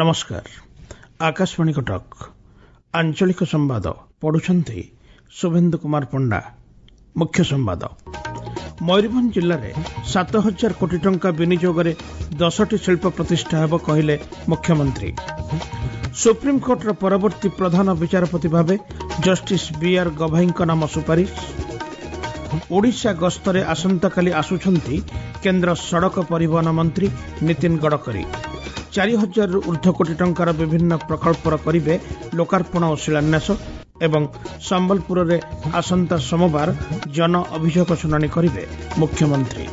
नमस्कार। आकाशवाणी कटक आंचलिक संवाद पढ़ुछंती शुभेन्दु कुमार पंडा। मुख्य संवाद मयूरभंज जिले में 7,000 कोटी टंका विनियोग में 10टी शिल्प प्रतिष्ठा हेब कहले मुख्यमंत्री। सुप्रीमकोर्टर परवर्ती प्रधान विचारपति भावे जस्टिस बीआर गभाई नाम सुपारिश। ओडिशा गस्तरे आसंताकाली आसुछंती केंद्र सड़क परिवहन मंत्री नितिन गडकरी। 4,000 रु ऊर्ध्व कोटी टंकार विभिन्न प्रकल्पर करिवे लोकार्पण और शिलान्यास। एवं संबलपुर में आसंता सोमवार जन अभियोग शुनानी करिवे मुख्यमंत्री।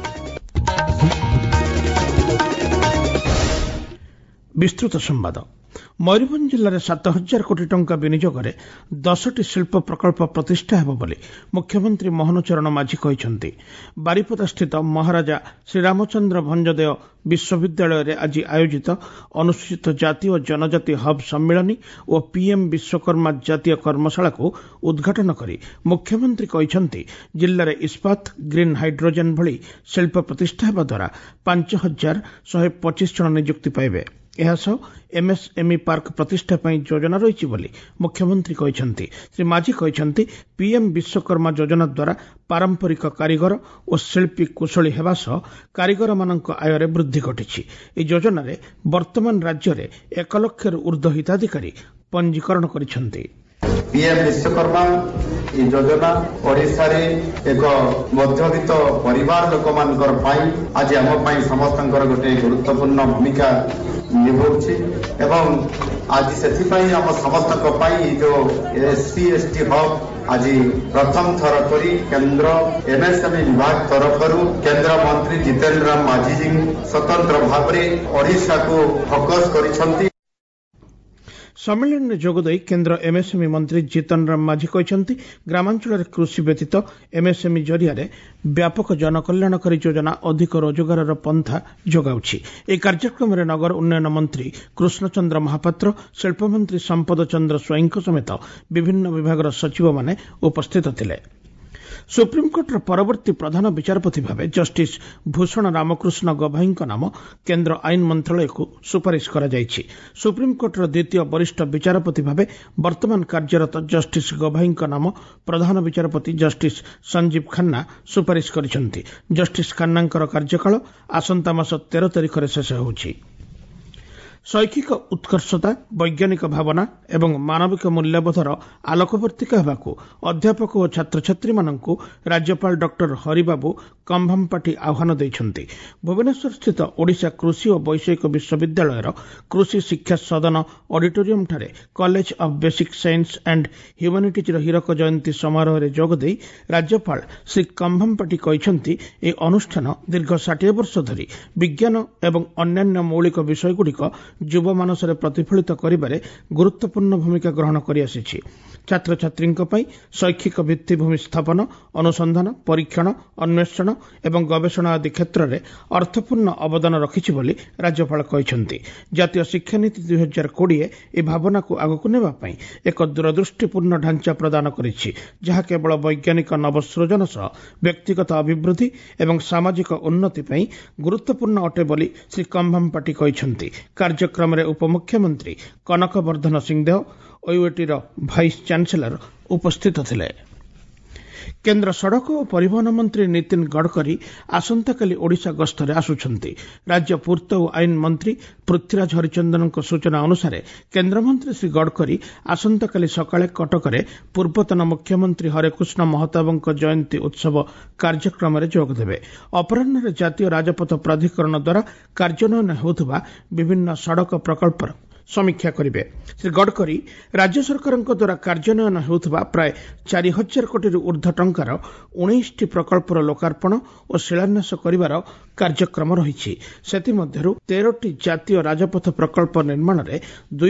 विस्तृत संवाद मयूरभंज जिले में 7,000 कोटी टंका विनियोग में 10टी शिल्प प्रकल्प प्रतिष्ठा हेब बोली मुख्यमंत्री मोहन चरण माझी कहते। बारिपदा स्थित महाराजा श्रीरामचंद्र भंजदेव विश्वविद्यालय में आज आयोजित अनुसूचित जाति और जनजाति हब सम्मिलनी और पीएम विश्वकर्मा जातीय कर्मशाला को उद्घाटन करी मुख्यमंत्री कहते जिले में इस्पात ग्रीन हाइड्रोजेन भली शिल्प प्रतिष्ठा हेबा द्वारा 5,125 जन नियुक्ति पाइबे। एहासह एमएसएमई पार्क प्रतिष्ठा योजना रही बोली मुख्यमंत्री कहते। श्री माझी कहते पीएम विश्वकर्मा योजना द्वारा पारंपरिक कारीगर और शिल्पी कुशली हेबा सह कारीगर मानक आय वृद्धि घटी। योजना रे वर्तमान राज्य में 1 लाख रु ऊर्ध्व हिताधिकारी पंजीकरण करिसेंती। पीएम विश्वकर्मा योजना ओडिशा रे एक मध्यवित्त परिवार लोक मानकर आज आम समस्त गोटे गुरुत्वपूर्ण भूमिका निभाउछि एवं आज से आम समस्त जो एससी एसटी हब आज प्रथम थर करी केंद्र एमएसएमई विभाग तरफ केंद्र मंत्री जितेंद्र राम माझी जी स्वतंत्र भाव में ओडिशा को फोकस करिसेंती। सम्मेलन में जोगदे केंद्र एमएसएमई मंत्री जीतन राम माझी कहते ग्रामांचल में कृषि व्यतीत एमएसएमई जरिया व्यापक जनकल्याणकारी योजना अधिक रोजगार पंथा जोगाउछि। ए कार्यक्रम में नगर उन्नयन मंत्री कृष्णचंद्र महापात्र शिल्पमंत्री संपद चंद्र स्वईं समेत विभिन्न विभाग सचिव माने उपस्थित थिले। सुप्रीमकोर्टर परवर्ती प्रधान विचारपति भावे जस्टिस भूषण रामकृष्ण गभाई नाम केंद्र आईन मंत्रालय को सुपारिश करा जायछि। सुप्रीमकोर्टर द्वितीय वरिष्ठ विचारपति भावे वर्तमान कार्यरत जस्टिस गभाई नाम प्रधान विचारपति जस्टिस संजीव खन्ना सुपारिश करिसेंती। जस्टिस खन्नांकर कार्यकाल आसंता मास 13 तारिख रे शेष होछि। शैक्षिक उत्कर्षता वैज्ञानिक भावना एवं मानविक मूल्यबोधर आलोकवर्तिका हेबाकू अध्यापक और छात्र छात्री माननकू राज्यपाल डॉक्टर हरिबाबू कंभमपाटी आह्वान दैछंती। भुवनेश्वर स्थित ओडिशा कृषि और वैषयिक विश्वविद्यालयर कृषि शिक्षा सदन ऑडिटोरियम ठारे college of basic science and humanities हीरक जयंती समारोह रे जोगदे राज्यपाल श्री कंभमपाटी कहते ए अनुष्ठान दीर्घ 60 वर्ष धरी विज्ञान एवं अन्यान्य मौलिक विषयगुड़िक युव मानसरे प्रतिफलित करिबारे गुरुत्वपूर्ण भूमिका ग्रहण करि आसिछि। छात्र छात्रींक पई शैक्षिक भित्तिभूमि स्थापन अनुसंधान परीक्षण अन्वेषण एवं गवेषणा आदि क्षेत्र में अर्थपूर्ण अवदान रखिछि बोली राज्यपाल कहते। जातीय शिक्षा नीति 2020 ए भावना को आगकु नेबा पई एक दूरदृष्टिपूर्ण ढांचा प्रदान करिछि जहा केवल वैज्ञानिक नवसृजन सह व्यक्तिगत अभिवृद्धि एवं सामाजिक उन्नति पई गुरुत्वपूर्ण अटे बोली श्री कंभमपाटी कहते। कार्यक्रम में उपमुख्यमंत्री कनक वर्धन सिंहदेव ओयूएटीर भाइस चांसेलर उपस्थित थिले। केंद्र सड़क और परिवहन मंत्री नितिन गडकरी आसंताकाली ओडिशा गस्तरे आसुछंती। राज्य पूर्त और आईन मंत्री पृथ्वीराज हरिचंदन सूचना अनुसार केन्द्रमंत्री श्री गडकरी आसंताकाली सकाळे कटकरे पूर्वतन मुख्यमंत्री हरेकृष्ण महताबଙ୍କ जयंती उत्सव कार्यक्रम में जोगदेवे। अपराह्न जातीय राजपथ प्राधिकरण द्वारा कार्यान्वयन होउथबा विभिन्न सड़क प्रकल्पर समीक्षा करिवे। श्री गडकरी राज्य सरकार द्वारा कार्यान्वयन होउथबा प्राय 4,000 कोटी रु ऊर्ध्व टंकार 19टी प्रकल्पर लोकार्पण और शिलान्यास करिवार कार्यक्रम रहिछि। सेतिमध्यरु 13टी जातीय राजपथ प्रकल्प निर्माण रे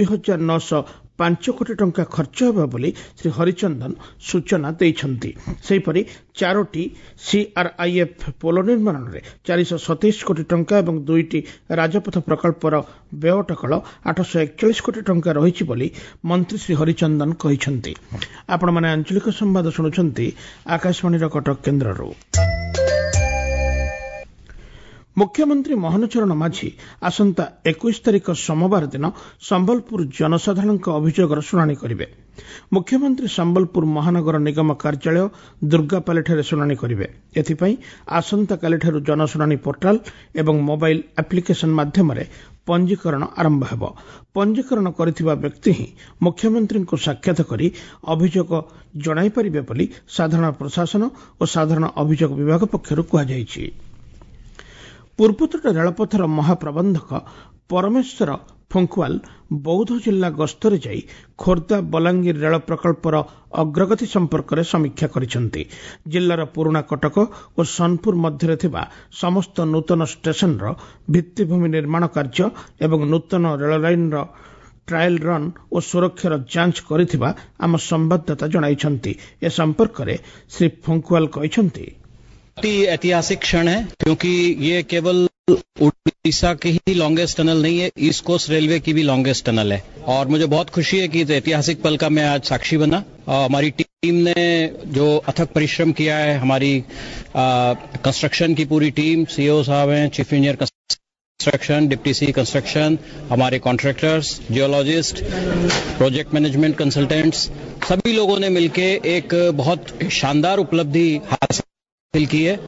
2,905 कोटी टंका खर्च हेबा बोली श्री हरिचंदन सूचना दैछंती। सेहिपरि 4टी सीआरआईएफ पोलो निर्माण रे 427 कोटी टंका एवं 2टी राजपथ प्रकल्पर व्यय अटकल 841 कोटी टंका रहिछि बोली मंत्री श्री हरिचंदन कहिसंती। आपण माने आंचलिक संवाद सुनुछंती आकाशवाणी कटक केन्द्ररू। मुख्यमंत्री मोहन चरण माझी आसंता 21 तारिख सोमवार दिन संबलपुर जनसाधारण अभियोगर शुणाणी करेंगे। मुख्यमंत्री संबलपुर महानगर निगम कार्यालय दुर्गापाली शुणाणी करेंगे। एथिपाई आसंता कालीठारु जनशुणाणी पोर्टाल एवं मोबाइल एप्लिकेशन माध्यम पंजीकरण आरंभ हेब। पंजीकरण करिथिबा व्यक्ति ही मुख्यमंत्री को साक्षात करी अभियोग जणाई परिबे बोली साधारण प्रशासन और साधारण अभियोग विभाग पक्षरु कहा जायछि। पूर्वतट रेलपथर महाप्रबंधक परमेश्वर फुंकवाल बौद्ध जिला गस्तरे जाई खोर्धा बलांगीर रेल प्रकल्पर अग्रगति संपर्क में समीक्षा करिसेंति। जिलार पुराणा कटक और सोनपुर मध्य थिबा समस्त नूतन स्टेशन भित्तिभूमि निर्माण कार्य एवं नूतन रेल लाइन ट्रायल रन और सुरक्षार जांच करिथिबा आम संवाददाता जणाइछंती। ए संपर्क में श्री फुंकवाल कहिसेंति ऐतिहासिक क्षण है क्योंकि ये केवल उड़ीसा के ही लॉन्गेस्ट टनल नहीं है, ईस्ट कोस्ट रेलवे की भी लॉन्गेस्ट टनल है और मुझे बहुत खुशी है कि इस ऐतिहासिक पल का मैं आज साक्षी बना। हमारी टीम ने जो अथक परिश्रम किया है, हमारी कंस्ट्रक्शन की पूरी टीम, सीईओ साहब हैं, chief engineer construction, deputy C construction, हमारे contractors, geologist, project management consultants, सभी लोगों ने मिलकर एक बहुत शानदार उपलब्धि हासिल की है।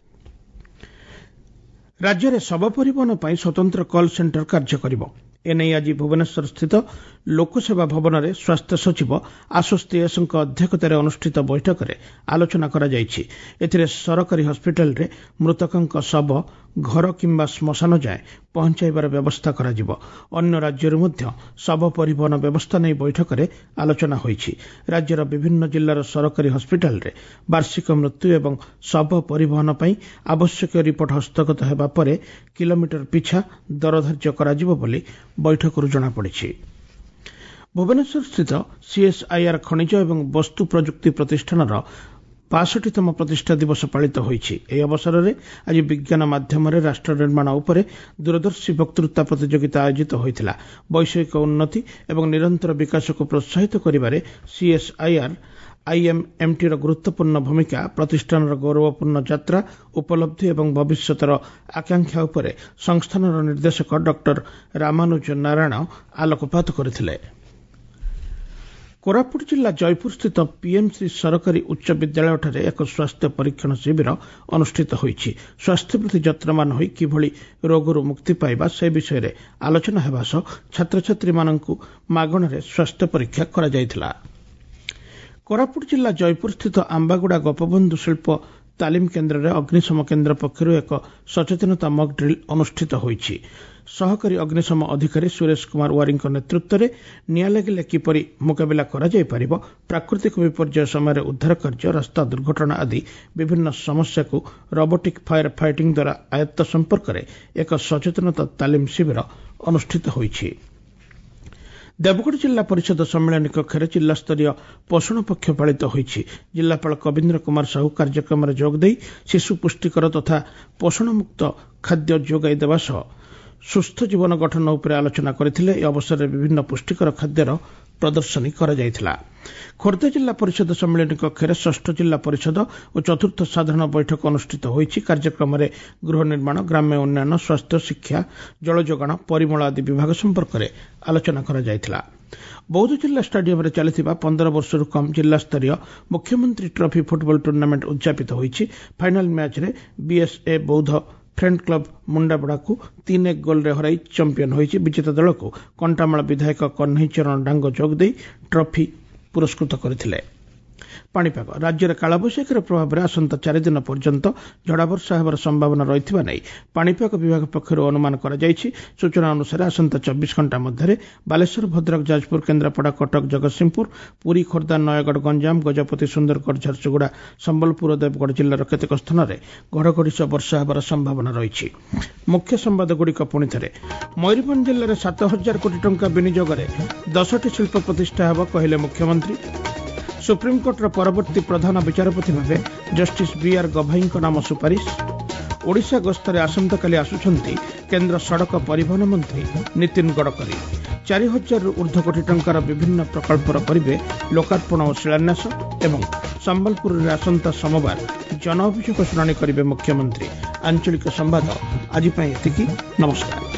राज्य में शव परिवहन पर स्वतंत्र कॉल सेंटर कार्य करिब। एने आज भुवनेश्वर स्थित लोकसेवा भवन में स्वास्थ्य सचिव आशुष तिवारी अध्यक्षतार अनुष्ठित बैठक में आलोचना करा जायछि। एथिरे सरकारी हस्पिटाल रे मृतकों शव घर किंबा श्मशान जाए पहुंचाइबार व्यवस्था करा जिवो। अन्य राज्यरू मध्य शव परिवहन व्यवस्था नहीं बैठक में आलोचना होईछि। राज्यर विभिन्न जिल्लार सरकारी हस्पिटाल रे वार्षिक मृत्यु एवं शव परिवहन पई आवश्यक रिपोर्ट हस्तगत हेबा परे किलोमीटर पिछा दर धार्य करा जिवो बोली बैठकरू जଣା पड़िछि। भुवनेश्वर स्थित सीएसआईआर खनिज एवं वस्तु प्रजुक्ति प्रतिष्ठान 65तम प्रतिष्ठा दिवस पालित होईछि। एही अवसर में आज विज्ञान माध्यम राष्ट्र निर्माण उपरे दूरदर्शी वक्तृता प्रतियोगिता आयोजित होइथिला। वैषयिक उन्नति एवं निरंतर विकास को प्रोत्साहित करिबारे सीएसआईआर आईएमएमटी गुरुत्वपूर्ण भूमिका, प्रतिष्ठान गौरवपूर्ण यात्रा, उपलब्धि एवं भविष्यतर आकांक्षा उपरे संस्थान निर्देशक डॉक्टर रामानुज नारायण आलोकपात करथिले। कोरापुट जिला जयपुर स्थित पीएमसी सरकारी उच्च विद्यालय एक स्वास्थ्य परीक्षण शिविर अनुष्ठित होईछि। स्वास्थ्य प्रति यत्नवान होई किभଳି रोगरू मुक्ति पाइबा से विषय में आलोचना हेबा सह छात्र छात्री माननकु मागणारे स्वास्थ्य परीक्षा करा जायथिला। कोरापुट जिला जयपुर स्थित आंबागुड़ा गोपबंधु शिल्प तालीम केन्द्र में अग्निशम केन्द्र पक्षर एक सचेतनता मक ड्रिल अनुष्ठित होईछि। सहकारी अग्निशम अधिकारी सुरेश कुमार वारी नेतृत्व में निआं लगिले किपरि मुकाबिला करा जाय परिबो, प्राकृतिक विपर्यय समय उद्धार कार्य, रास्ता दुर्घटना आदि विभिन्न समस्या को रोबोटिक फायर फाइटिंग द्वारा आयत्त संपर्क में एक सचेतनता तालीम शिविर अनुष्ठित होईछि। देवगढ़ जिला परिषद सम्मेलन कक्ष में जिला स्तरीय पोषण पक्ष पालित होईछि। जिलापाल कविन्द्र कुमार साहू कार्यक्रम में जोगदे शिशु पुष्टिकर तथा पोषण मुक्त खाद्य जोगाई देवा सह सुस्थ जीवन गठन उपर आलोचना करथिले। ए अवसर में विभिन्न पुष्टिकर खाद्यर प्रदर्शनी करा जायथिला। खोर्धा जिला परिषद सम्मेलन कक्ष में षष्ठ जिला परिषद और चतुर्थ साधारण बैठक अनुष्ठित होईछि। कार्यक्रम में गृह निर्माण, ग्राम्य उन्नयन, स्वास्थ्य, शिक्षा, जल जोगाण, परिमल आदि विभाग संपर्क में आलोचना करा जायथिला। बौद्ध जिला स्टाडियम चलिथिबा 15 वर्षरू कम जिला स्तरीय मुख्यमंत्री ट्रॉफी फुटबॉल टूर्नामेंट उद्यापित होईछि। फाइनाल मैच रे BSA Boudh friend club Mundabada को 3-1 गोल रे हराई चैंपियन होईछि। विजेता दल को कंटामाल विधायक कन्हई चरण डांग जोगदे ट्रॉफी पुरस्कृत करथिले। पाणीपाग राज्य में कालबैशाखीर प्रभाव में आसंता 4 दिन पर्यंत झड़ा वर्षा होबार संभावना रही नहीं पाणीपाग विभाग पक्षर अनुमान करा जायछि। सूचना अनुसार आसंता 24 घंटा मध्य बालेश्वर, भद्रक, जाजपुर, केन्द्रापड़ा, कटक, जगतसिंहपुर, पुरी, खोर्धा, नयगढ़, गंजाम, गजपति, सुंदरगढ़, झारसुगुड़ा, संबलपुर और देवगढ़ जिलार केतेक स्थान में घड़घड़ी सह वर्षा होबार संभावना रही। मुख्य संवादगुड़िक पुणी थे। मयूरभंज जिले में 7000 कोटी टंका विनियोग में 10टी शिल्प प्रतिष्ठा हेब कहले मुख्यमंत्री। सुप्रीमकोर्टर परवर्ती प्रधान विचारपति भावे जस्टिस बीआर गभाई नाम सुपारिश। ओडिशा गस्तरे आसंताकाली आसुछंती केन्द्र सड़क परिवहन मंत्री नितिन गडकरी। 4000 ऊर्ध्व कोटी टंकार विभिन्न प्रकल्पर करिवे लोकार्पण और शिलान्यास एवं ସମ୍ବଲପୁରରେ ଆସନ୍ତା सोमवार जन अभियोग शुणाणी करेंगे मुख्यमंत्री। आंचलिक संवाद आज एतिकी। नमस्कार।